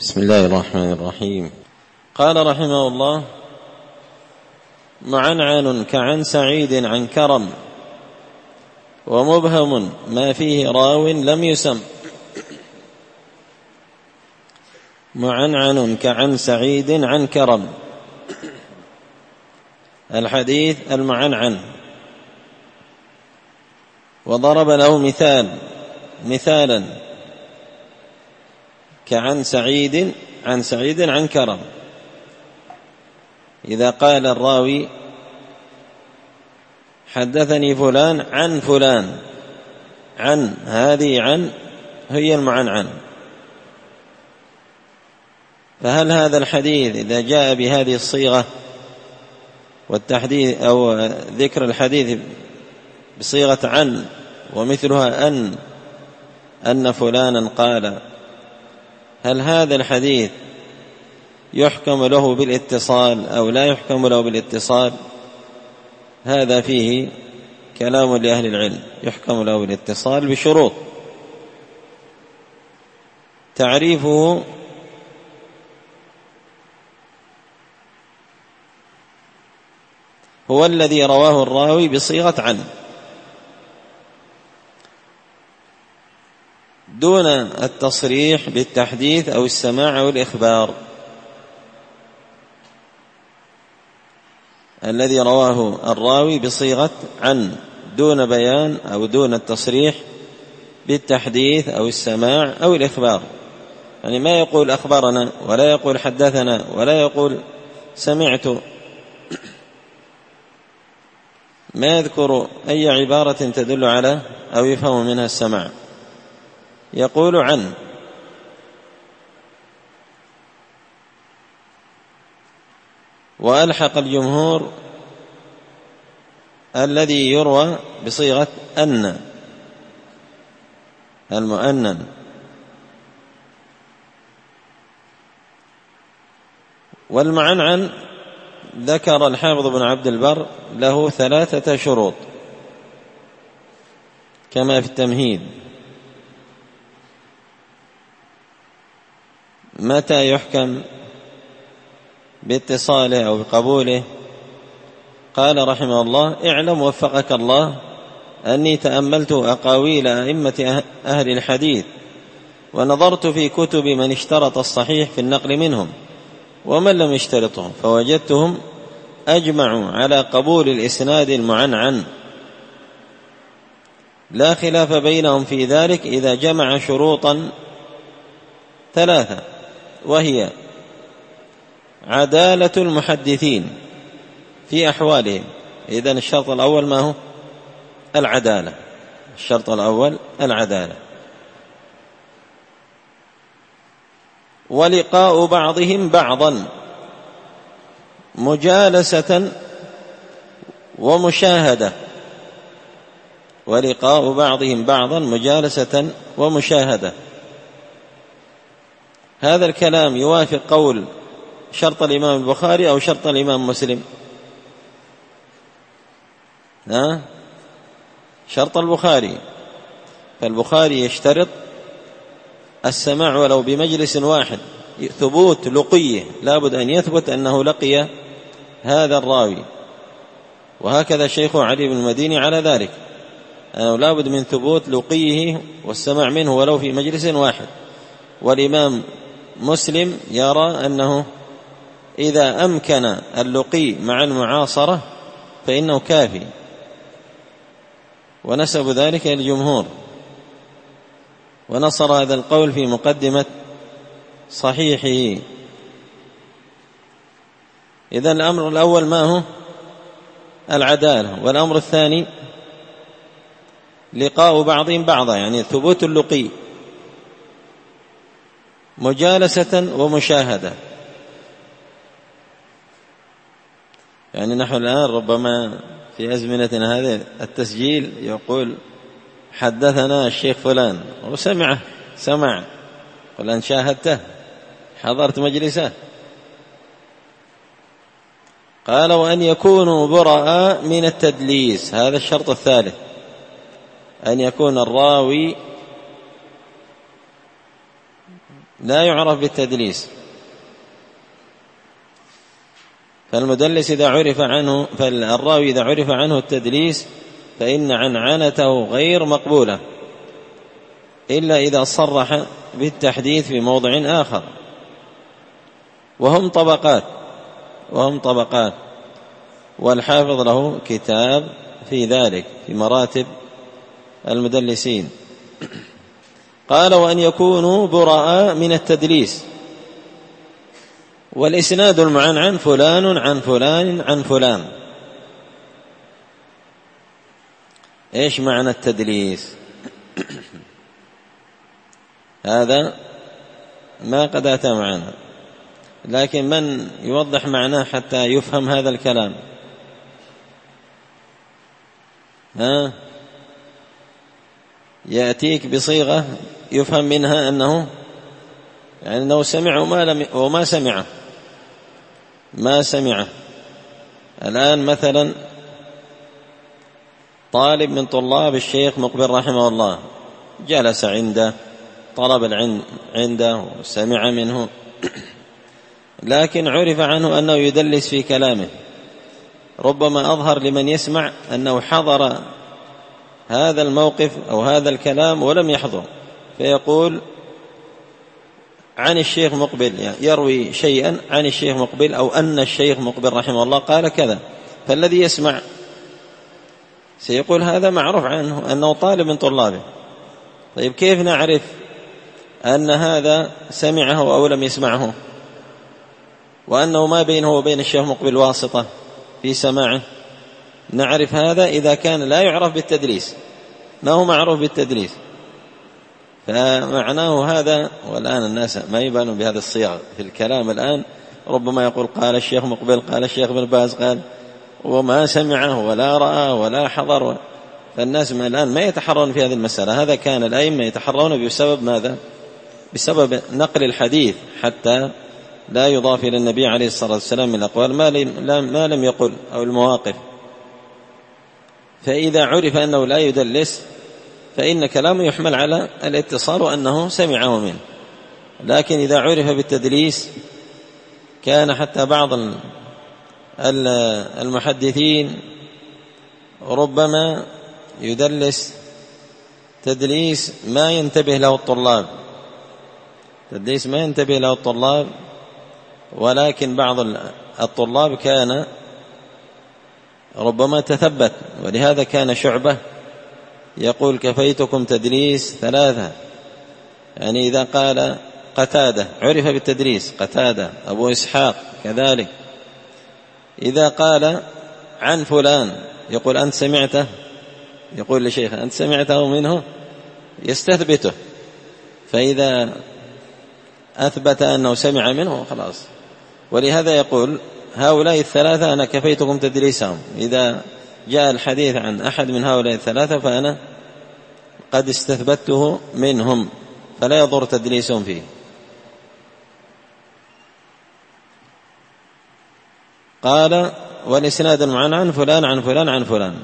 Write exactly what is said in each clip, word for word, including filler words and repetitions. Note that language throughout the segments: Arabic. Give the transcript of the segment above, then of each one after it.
بسم الله الرحمن الرحيم. قال رحمه الله: معنعن كعن سعيد عن كرم، ومبهم ما فيه راو لم يسم. معنعن كعن سعيد عن كرم، الحديث المعنعن. وضرب له مثال مثالا كعن سعيد عن سعيد عن كرم. إذا قال الراوي: حدثني فلان عن فلان، عن هذه عن هي المعنعن. فهل هذا الحديث إذا جاء بهذه الصيغة والتحديث أو ذكر الحديث بصيغة عن ومثلها أن أن فلانا قال، هل هذا الحديث يحكم له بالاتصال أو لا يحكم له بالاتصال؟ هذا فيه كلام لأهل العلم. يحكم له بالاتصال بشروط. تعريفه: هو الذي رواه الراوي بصيغة عن دون التصريح بالتحديث أو السماع أو الإخبار. الذي رواه الراوي بصيغة عن دون بيان أو دون التصريح بالتحديث أو السماع أو الإخبار، يعني ما يقول أخبرنا ولا يقول حدثنا ولا يقول سمعت، ما يذكر أي عبارة تدل على أو يفهم منها السماع، يقول عن. وألحق الجمهور الذي يروى بصيغة أن، المؤنن. والمعنعن ذكر الحافظ بن عبد البر له ثلاثة شروط كما في التمهيد. متى يحكم باتصاله أو بقبوله؟ قال رحمه الله: اعلم وفقك الله أني تأملت أقاويل أئمة أهل الحديث، ونظرت في كتب من اشترط الصحيح في النقل منهم ومن لم يشترطه، فوجدتهم أجمعوا على قبول الإسناد المعنعن، لا خلاف بينهم في ذلك إذا جمع شروطا ثلاثة، وهي عدالة المحدثين في أحوالهم. إذن الشرط الأول ما هو؟ العدالة. الشرط الأول العدالة. ولقاء بعضهم بعضا مجالسة ومشاهدة. ولقاء بعضهم بعضا مجالسة ومشاهدة. هذا الكلام يوافق قول شرط الإمام البخاري أو شرط الإمام مسلم؟ ها؟ شرط البخاري. فالبخاري يشترط السماع ولو بمجلس واحد، ثبوت لقيه، لابد أن يثبت أنه لقي هذا الراوي. وهكذا الشيخ علي بن المديني على ذلك، أنه لابد من ثبوت لقيه والسماع منه ولو في مجلس واحد. والإمام مسلم يرى أنه إذا أمكن اللقي مع المعاصرة فإنه كافي، ونسب ذلك الجمهور، ونصر هذا القول في مقدمة صحيحه. إذن الأمر الأول ما هو؟ العدالة. والأمر الثاني لقاء بعضهم بعضا، يعني ثبوت اللقي، مجالسة ومشاهدة. يعني نحن الآن ربما في أزمنتنا هذه التسجيل يقول حدثنا الشيخ فلان وسمعه سمع، قل أن شاهدته، حضرت مجلسه. قال: وأن يكونوا براء من التدليس. هذا الشرط الثالث، أن يكون الراوي لا يعرف بالتدليس. فالمدلس إذا عرف عنه فالراوي إذا عرف عنه التدليس فإن عنعنته غير مقبولة إلا إذا صرح بالتحديث في موضع آخر. وهم طبقات وهم طبقات والحافظ له كتاب في ذلك في مراتب المدلسين. قال: وأن يكونوا براء من التدليس. والإسناد المعنعن فلان عن فلان عن فلان. إيش معنى التدليس؟ هذا ما قد أتى معنا، لكن من يوضح معناه حتى يفهم هذا الكلام؟ ها؟ يأتيك بصيغة يفهم منها أنه يعني أنه سمع وما, لم وما سمعه ما سمعه. الآن مثلا طالب من طلاب الشيخ مقبل رحمه الله جلس عنده، طلب العلم عنده وسمع منه، لكن عرف عنه أنه يدلس في كلامه. ربما أظهر لمن يسمع أنه حضر هذا الموقف أو هذا الكلام ولم يحضر، فيقول عن الشيخ مقبل، يعني يروي شيئا عن الشيخ مقبل أو أن الشيخ مقبل رحمه الله قال كذا، فالذي يسمع سيقول هذا معروف عنه أنه طالب من طلابه. طيب كيف نعرف أن هذا سمعه أو لم يسمعه، وأنه ما بينه وبين الشيخ مقبل واسطة في سماعه؟ نعرف هذا إذا كان لا يعرف بالتدليس، ما هو معروف بالتدليس. فمعناه هذا، والآن الناس ما يبانوا بهذه الصيغ في الكلام. الآن ربما يقول قال الشيخ مقبل، قال الشيخ بن باز، قال، وما سمعه ولا رأى ولا حضر. فالناس الآن ما يتحرون في هذه المسألة. هذا كان الأئمة يتحرون بسبب ماذا؟ بسبب نقل الحديث حتى لا يضاف إلى النبي عليه الصلاة والسلام من الأقوال ما لم يقل أو المواقف. فإذا عرف أنه لا يدلس فإن كلامه يحمل على الاتصال وأنه سمعه منه. لكن إذا عرف بالتدليس كان حتى بعض المحدثين ربما يدلس تدليس ما ينتبه له الطلاب تدليس ما ينتبه له الطلاب ولكن بعض الطلاب كان ربما تثبت. ولهذا كان شعبة يقول كفيتكم تدليس ثلاثة، يعني إذا قال قتادة عرف بالتدليس، قتادة، أبو إسحاق كذلك. إذا قال عن فلان يقول أنت سمعته، يقول لشيخ أنت سمعته منه، يستثبته. فإذا أثبت أنه سمع منه خلاص. ولهذا يقول هؤلاء الثلاثة أنا كفيتكم تدليسهم. إذا جاء الحديث عن أحد من هؤلاء الثلاثة فأنا قد استثبته منهم، فلا يضر تدليسهم فيه. قال والإسناد المعنعن فلان عن فلان عن فلان.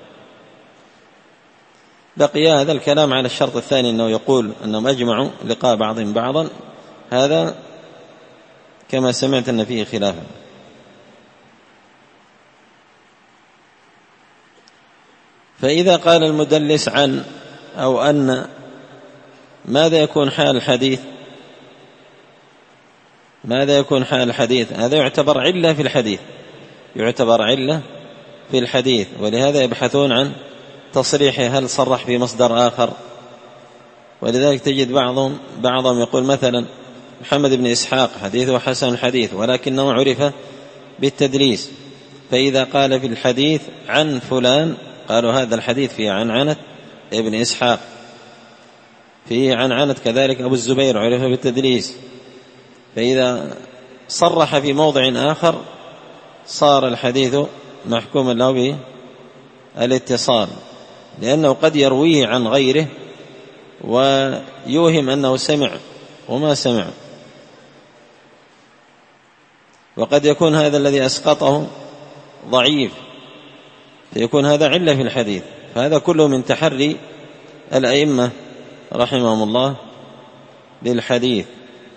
بقي هذا الكلام على الشرط الثاني أنه يقول أنهم أجمعوا لقاء بعضهم بعضا، هذا كما سمعت أن فيه خلافا. فإذا قال المدلس عن أو أن، ماذا يكون حال الحديث؟ ماذا يكون حال الحديث؟ هذا يعتبر علة في الحديث، يعتبر علة في الحديث. ولهذا يبحثون عن تصريحه، هل صرح في مصدر آخر؟ ولذلك تجد بعضهم بعضهم يقول مثلا محمد بن إسحاق حديثه حسن الحديث ولكنه عرف بالتدليس، فإذا قال في الحديث عن فلان قالوا هذا الحديث فيه عنعنة ابن إسحاق، فيه عنعنة كذلك أبو الزبير عرف بالتدليس. فإذا صرح في موضع آخر صار الحديث محكوما له بالاتصال، لأنه قد يرويه عن غيره ويوهم أنه سمع وما سمع. وقد يكون هذا الذي أسقطه ضعيف، فيكون هذا علة في الحديث. فهذا كله من تحري الأئمة رحمهم الله للحديث.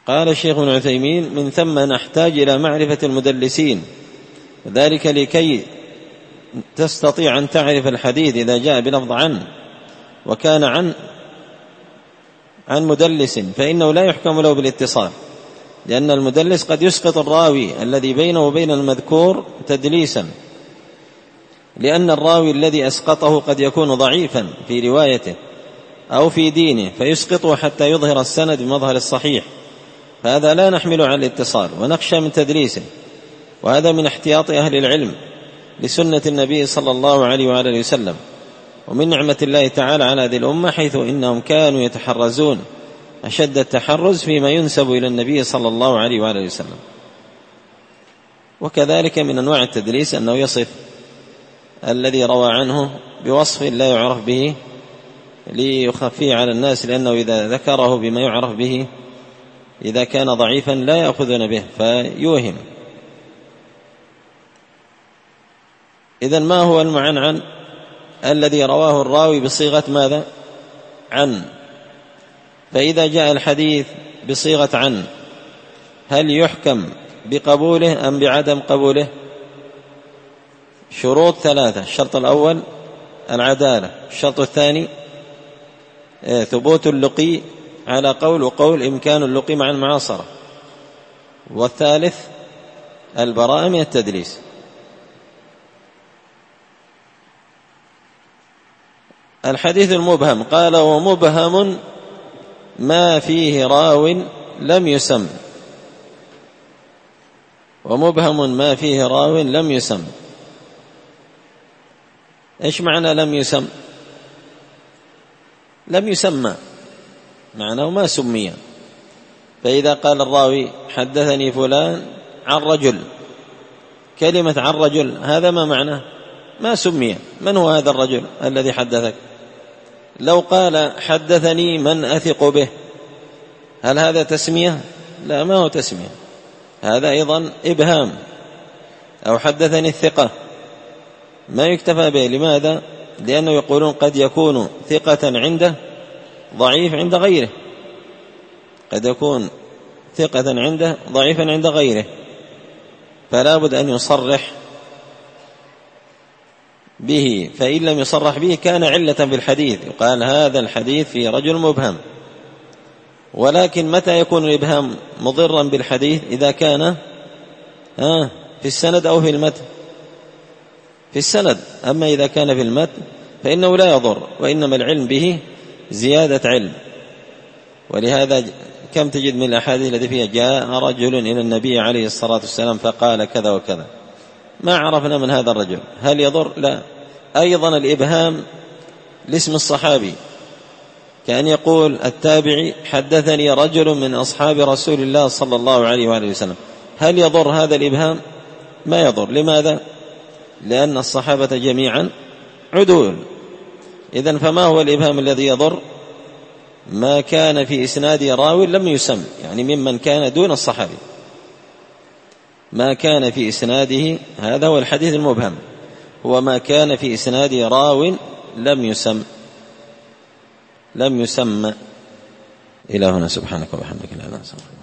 قال الشيخ ابن عثيمين: من ثم نحتاج إلى معرفة المدلسين، ذلك لكي تستطيع أن تعرف الحديث إذا جاء بلفظ عن وكان عن عن مدلس، فإنه لا يحكم له بالاتصال، لأن المدلس قد يسقط الراوي الذي بينه وبين المذكور تدليسا، لأن الراوي الذي أسقطه قد يكون ضعيفا في روايته أو في دينه فيسقطه حتى يظهر السند بمظهر الصحيح، فهذا لا نحمل على الاتصال ونخشى من تدليسه. وهذا من احتياط أهل العلم لسنة النبي صلى الله عليه وآله وسلم، ومن نعمة الله تعالى على هذه الأمة، حيث إنهم كانوا يتحرزون أشد التحرز فيما ينسب إلى النبي صلى الله عليه وآله وسلم. وكذلك من أنواع التدليس أنه يصف الذي روى عنه بوصف لا يعرف به ليخفيه على الناس، لأنه إذا ذكره بما يعرف به إذا كان ضعيفا لا يأخذون به فيوهم. إذن ما هو المعنعن؟ الذي رواه الراوي بصيغة ماذا؟ عن. فإذا جاء الحديث بصيغة عن هل يحكم بقبوله أم بعدم قبوله؟ شروط ثلاثة: الشرط الأول العدالة، الشرط الثاني ثبوت اللقي على قول وقول إمكان اللقي مع المعاصرة، والثالث البراءة من التدليس. الحديث المبهم قال: ومبهم ما فيه راو لم يسم. ومبهم ما فيه راو لم يسم. إيش معنى لم يسم؟ لم يسمى معناه ما سمي. فإذا قال الراوي حدثني فلان عن رجل، كلمة عن رجل هذا ما معناه؟ ما سمي. من هو هذا الرجل الذي حدثك؟ لو قال حدثني من أثق به، هل هذا تسمية؟ لا، ما هو تسمية، هذا أيضا إبهام. أو حدثني الثقة، ما يكتفى به. لماذا؟ لأنه يقولون قد يكون ثقة عنده ضعيف عند غيره، قد يكون ثقة عنده ضعيفا عند غيره، فلا بد أن يصرح به، فإن لم يصرح به كان علة بالحديث، يقال هذا الحديث في رجل مبهم. ولكن متى يكون الإبهام مضرا بالحديث؟ إذا كان آه في السند أو في المتن. في السند، أما إذا كان في المتن فإنه لا يضر، وإنما العلم به زيادة علم. ولهذا كم تجد من الأحاديث التي فيها جاء رجل إلى النبي عليه الصلاة والسلام فقال كذا وكذا، ما عرفنا من هذا الرجل، هل يضر؟ لا. أيضا الإبهام لاسم الصحابي، كأن يقول التابعي حدثني رجل من أصحاب رسول الله صلى الله عليه وآله وسلم، هل يضر هذا الإبهام؟ ما يضر. لماذا؟ لأن الصحابة جميعا عدول. إذن فما هو الإبهام الذي يضر؟ ما كان في إسناد راوي لم يسم، يعني ممن كان دون الصحابي، ما كان في إسناده، هذا هو الحديث المبهم، هو ما كان في إسناد راو لم يسم لم يسمى. إلى هنا، سبحانك وبحمدك لا إله إلا أنت.